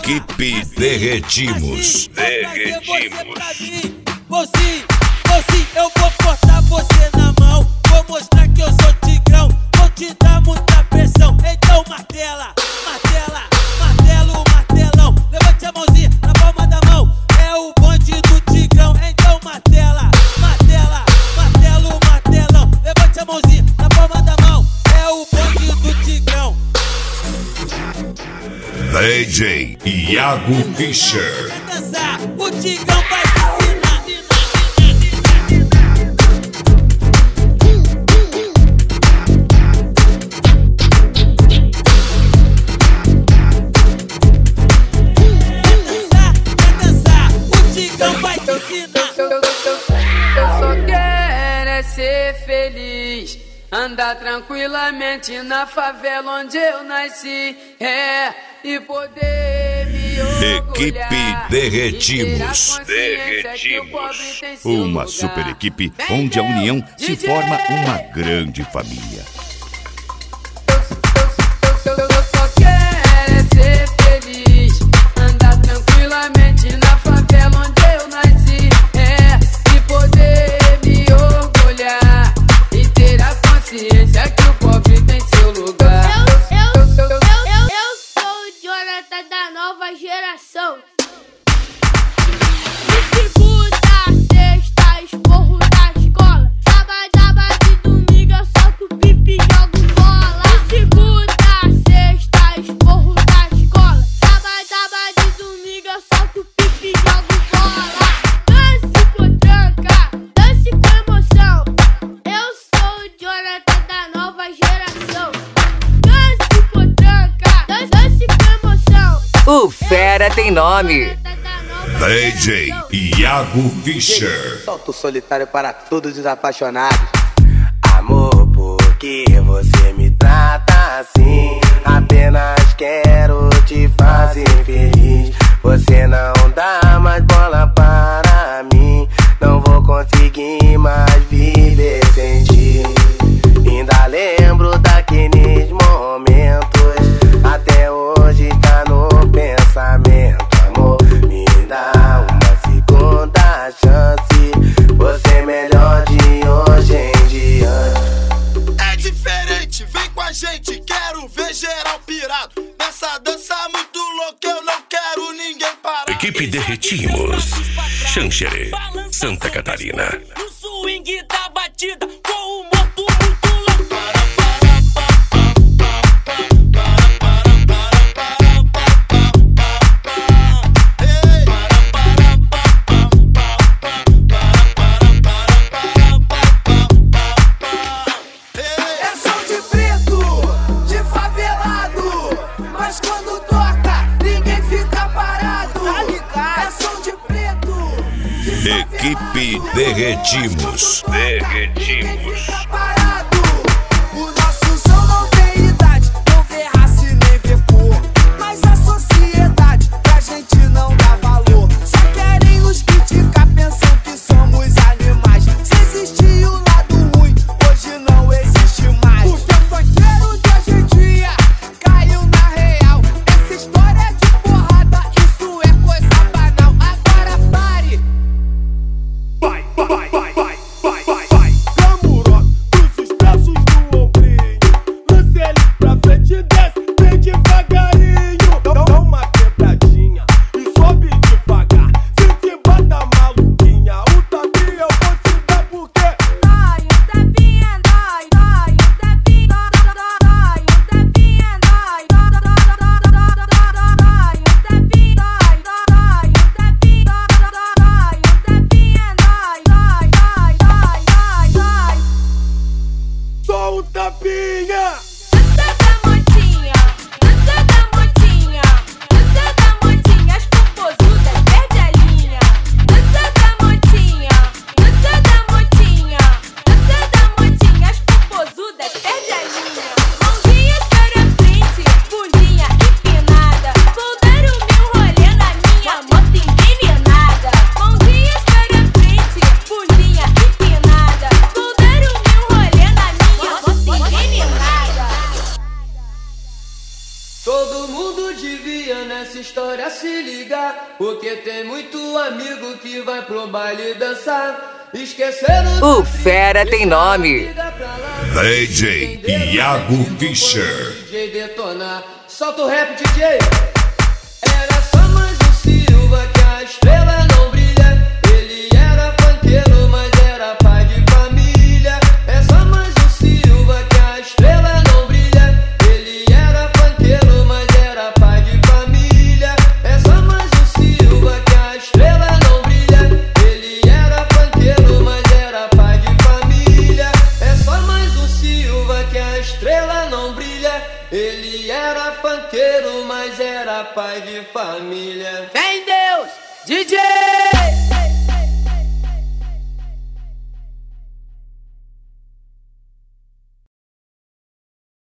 Equipe Derretimos. Você, eu vou cortar você na mão. Vou mostrar que eu sou tigrão. Vou te dar muita pressão. Então martela, martelo, martelão. Levante a mãozinha na palma da mão. É o bonde do tigrão. Então martela, martelo, martelão. Levante a mãozinha na palma da mão. É o bonde do tigrão. DJ Iago Fischer. Vai dançar, o tigrão vai te ensinar. Eu só quero é ser feliz, andar tranquilamente na favela onde eu nasci, e poder me orgulhar. Equipe Derretimos. Uma super equipe onde a união se forma uma grande família. Eu só quero é ser feliz, andar tranquilamente na favela onde eu nasci, e poder me orgulhar e ter a consciência que o pobre tem seu lugar. Eu sou o Jonathan da nova geração. De segunda a sexta, esporro da escola. Sábado e domingo eu solto pipi e jogo bola. De segunda a sexta, esporro da escola. Sábado e domingo eu solto pipi e jogo bola. Dance com tranca, dance com emoção. Eu sou o Jonathan da nova geração. Dance com tranca, dance com emoção. O fera tem nome. DJ Iago Fischer. Solto solitário para todos os apaixonados. Amor, por que você me trata assim? Apenas quero te fazer feliz. Você não dá mais bola para mim. Não vou conseguir mais viver sem ti. Ainda lembro daqueles momentos. Até hoje tá no pensamento. Amor, me dá uma segunda chance. Você é melhor de hoje em diante. É diferente, vem com a gente, quero ver geral pirado. Nessa dança muito louca, eu não quero ninguém parar. Equipe Derretimos. Xanxerê, Santa Catarina. No swing da batida, com o moto muito louco. É som de preto, de favelado, mas quando toca, ninguém fica parado. É som de preto, de Equipe Derretimos. ninguém fica parado. O nosso som não tem idade, não vê raça e nem vê cor. Mas a sociedade pra gente não dá valor. Só querem nos criticar, pensam que somos animais. Se existia o lado ruim, hoje não existe mais. Porque o funkeiro de hoje em dia caiu na real. Essa história é de porrada, isso é coisa banal. Agora pare. Vai. Camuró, se ligar, porque tem muito amigo que vai pro baile dançar. Esqueceram. O fera tem nome. DJ Iago Fischer. DJ detonar. Solta o rap, DJ. Era só mais um Silva que a estrela não brilha. Ele era funkeiro, mas era pai de família. É só mais um Silva que a estrela não brilha. Ele era funkeiro, mas era pai de família. É só mais um Silva que a estrela não brilha. Ele era funkeiro, mas era pai de família. É só mais um Silva que a estrela não brilha. Ele era funkeiro, mas era pai de família. Vem Deus, DJ!